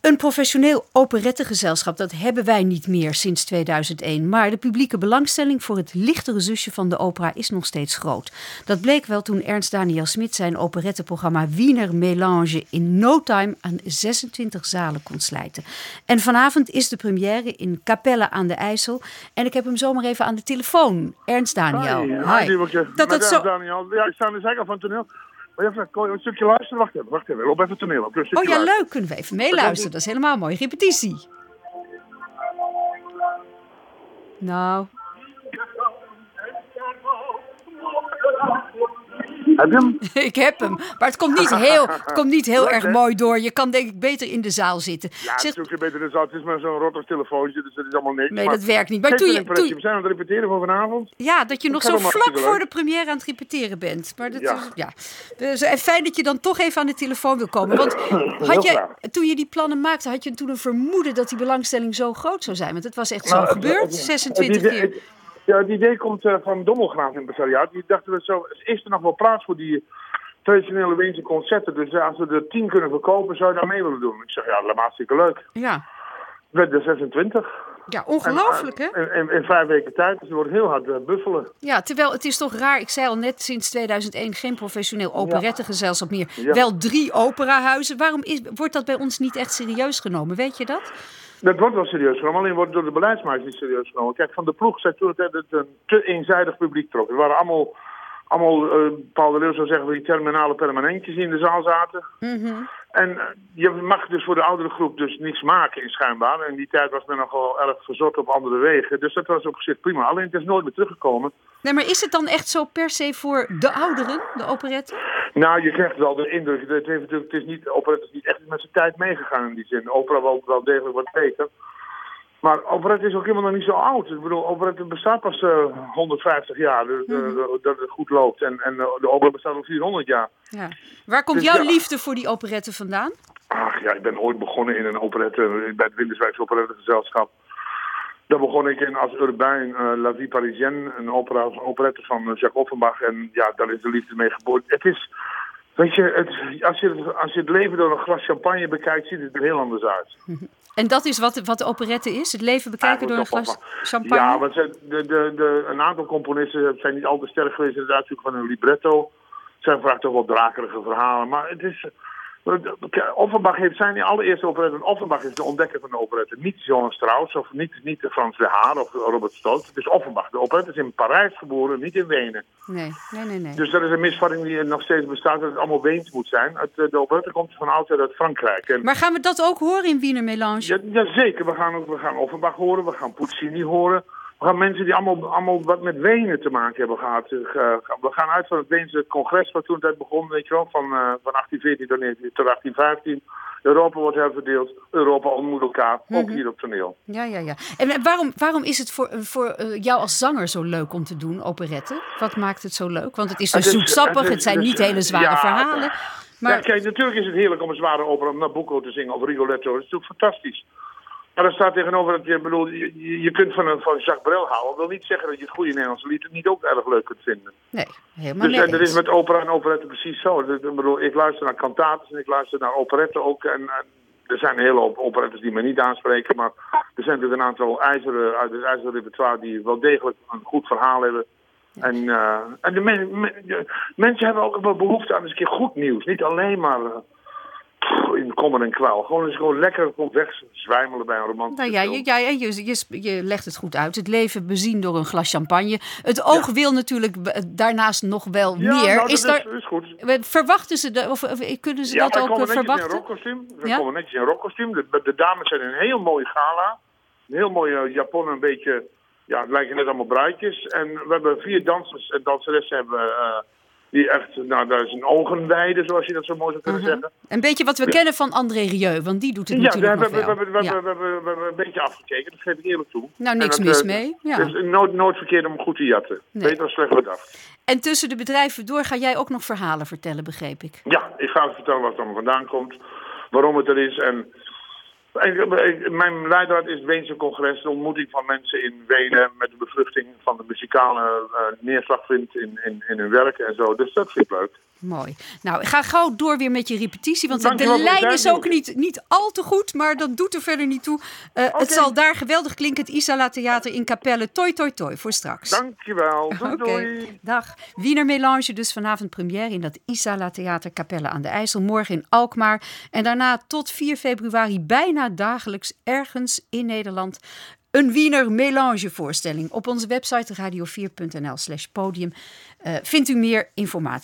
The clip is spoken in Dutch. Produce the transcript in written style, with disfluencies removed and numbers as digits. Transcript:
Een professioneel operettegezelschap, dat hebben wij niet meer sinds 2001. Maar de publieke belangstelling voor het lichtere zusje van de opera is nog steeds groot. Dat bleek wel toen Ernst Daniel Smit zijn operetteprogramma Wiener Melange in no time aan 26 zalen kon slijten. En vanavond is de première in Capelle aan de IJssel. En ik heb hem zomaar even aan de telefoon. Ernst Daniel. Hi. Daniel. Ja, ik sta aan de zijkant van het toneel. Maar even een stukje luisteren. Wacht even. Loop even het toneel op. Oh ja, leuk. Kunnen we even meeluisteren. Dat is helemaal mooi. Repetitie. Nou. Heb je hem? Ik heb hem. Maar het komt niet heel erg mooi door. Je kan denk ik beter in de zaal zitten. Ja, natuurlijk beter in de zaal. Het is maar zo'n rotters telefoontje, dus dat is allemaal niks. Nee, dat werkt niet. Maar we zijn aan het repeteren voor vanavond. Ja, dat je nog zo vlak voor de première aan het repeteren bent. Maar dat is, en fijn dat je dan toch even aan de telefoon wil komen. Want toen je die plannen maakte, had je toen een vermoeden dat die belangstelling zo groot zou zijn? Want het was echt zo gebeurd, 26 keer. Ja, het idee komt van Dommelgraaf Impresariaat. Die dachten is er nog wel plaats voor die traditionele Weense concerten. Dus als we er 10 kunnen verkopen, zou je daar mee willen doen. Ik zeg, dat is hartstikke leuk. Ja. Werd er 26. Ja, ongelooflijk hè? In 5 weken tijd, dus het wordt heel hard buffelen. Ja, terwijl het is toch raar, ik zei al net sinds 2001 geen professioneel operettegezelschap meer. Ja. Wel 3 operahuizen. Waarom wordt dat bij ons niet echt serieus genomen? Weet je dat? Dat wordt wel serieus genomen, alleen wordt door de beleidsmakers niet serieus genomen. Kijk, van de ploeg zei toen dat het een te eenzijdig publiek trok. Er waren allemaal Paul de Leeuw zou zeggen, die terminale permanentjes die in de zaal zaten. Mm-hmm. En je mag dus voor de oudere groep dus niks maken in schijnbaar. En in die tijd was men nogal erg verzot op andere wegen. Dus dat was op zich prima. Alleen het is nooit meer teruggekomen. Nee, maar is het dan echt zo per se voor de ouderen, de operette? Nou, je krijgt wel de indruk. Operette is niet echt met zijn tijd meegegaan in die zin. Opera wel degelijk wat beter. Maar operette is ook helemaal nog niet zo oud. Ik bedoel, operette bestaat pas 150 jaar. Dat het goed loopt. En de opera bestaat al 400 jaar. Ja. Waar komt jouw liefde voor die operette vandaan? Ach ja, ik ben ooit begonnen in een operette bij het Winterswijkse Operettegezelschap. Daar begon ik in als Urbain, La Vie Parisienne, een operette van Jacques Offenbach. En ja, daar is de liefde mee geboren. Het is, weet je, als je het leven door een glas champagne bekijkt, ziet het er heel anders uit. En dat is wat de operette is? Het leven bekijken door een glas champagne? Ja, want een aantal componisten zijn niet al te sterk geweest in het uitzoeken van een libretto. Zijn vaak toch wel drakerige verhalen. Maar het is... Offenbach heeft zijn allereerste operette. Offenbach is de ontdekker van de operette. Niet Johann Strauss of niet Frans de Haar of Robert Stolz. Het is Offenbach. De operette is in Parijs geboren, niet in Wenen. Nee. Dus dat is een misvatting die nog steeds bestaat, dat het allemaal Weens moet zijn. De operette komt van oudsher uit Frankrijk. Maar gaan we dat ook horen in Wiener Melange? Ja, zeker. We gaan Offenbach horen, we gaan Puccini horen. We gaan mensen die allemaal wat met Wenen te maken hebben gehad. We gaan uit van het Weense congres wat toen tijd begon, weet je wel, van 1814 tot 1815. Europa wordt herverdeeld, Europa ontmoet elkaar, ook hier op toneel. Ja. En waarom is het voor jou als zanger zo leuk om te doen, operette? Wat maakt het zo leuk? Want het is dus zoetsappig, het zijn niet hele zware verhalen. Maar... Ja, kijk, natuurlijk is het heerlijk om een zware opera, om Nabucco te zingen of Rigoletto. Dat is natuurlijk fantastisch. Maar er staat tegenover dat je kunt van Jacques Brel houden. Dat wil niet zeggen dat je het goede Nederlandse lied niet ook erg leuk kunt vinden. Nee, helemaal niet. Dus dat is met opera en operette precies zo. Ik luister naar cantates en ik luister naar operette ook. En er zijn een hele hoop operettes die me niet aanspreken. Maar er zijn natuurlijk een aantal uit het ijzeren repertoire die wel degelijk een goed verhaal hebben. Ja. En de mensen hebben ook wel behoefte aan eens een keer goed nieuws. Niet alleen maar... in kommer en kwel. Gewoon lekker wegzwijmelen bij een romantische film. Je legt het goed uit. Het leven bezien door een glas champagne. Het oog wil natuurlijk daarnaast nog wel meer. Nou, is goed. Verwachten ze of kunnen ze dat ook verwachten? We komen netjes in rockkostuum. De dames zijn in een heel mooie gala. Een heel mooie japon, een beetje... Ja, het lijken net allemaal bruidjes. En we hebben 4 dansers en danseressen hebben... die echt, dat is een ogenweide, zoals je dat zo mooi zou kunnen zeggen. Een beetje wat we kennen van André Rieu, want die doet het natuurlijk nog wel. We hebben een beetje afgekeken, dat geef ik eerlijk toe. Nou, niks mis mee. Ja. Het is nooit verkeerd om goed te jatten. Nee. Beter dan slecht wat af. En tussen de bedrijven door ga jij ook nog verhalen vertellen, begreep ik? Ja, ik ga vertellen wat er allemaal vandaan komt, waarom het er is en... Mijn leidraad is het Weense congres, de ontmoeting van mensen in Wenen met de bevruchting van de muzikale neerslagvind in hun werk en zo. Dus dat vind ik leuk. Mooi. Nou, ik ga gauw door weer met je repetitie, want Dankjewel de voor de lijn is tijd, ook niet al te goed, maar dat doet er verder niet toe. Het zal daar geweldig klinken, het Isala Theater in Capelle. Toi, toi, toi, voor straks. Dankjewel. Doei, Oké, doei. dag. Wiener Melange dus vanavond première in dat Isala Theater Capelle aan de IJssel. Morgen in Alkmaar. En daarna tot 4 februari bijna dagelijks ergens in Nederland een Wiener Melange voorstelling. Op onze website radio4.nl/podium vindt u meer informatie.